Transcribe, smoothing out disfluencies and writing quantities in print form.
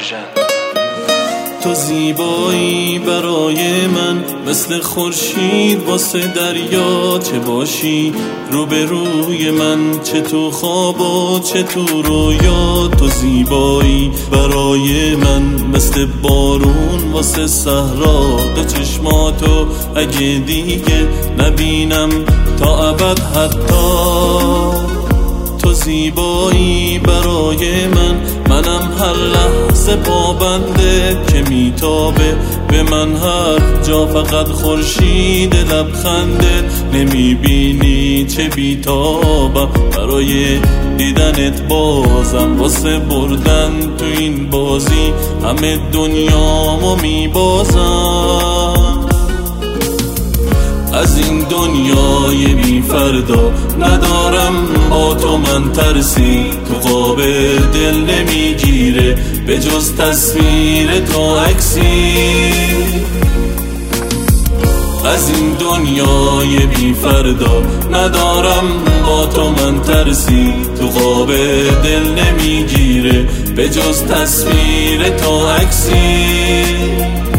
ورژن. تو زیبایی برای من مثل خورشید واسه دریا، چه باشی روبروی من، چه تو خواب و چه تو رویا. تو زیبایی برای من مثل بارون واسه صحرا، دو چشماتو اگه دیگه نبینم تا ابد حتی. تو زیبایی برای منم هر لحظه پابنده که میتابه به من هر جا فقط خورشید لبخنده. نمیبینی چه بیتابم برای دیدنت، بازم واسه بردن تو این بازی همه دنیامو میبازم. از این دنیای بی فردا ندارم با تو من ترسی، تو قاب دل نمیگیره به جز تصویر تو عکسی. از این دنیای بی فردا ندارم با تو من ترسی، تو قاب دل نمیگیره به جز تصویر تو عکسی.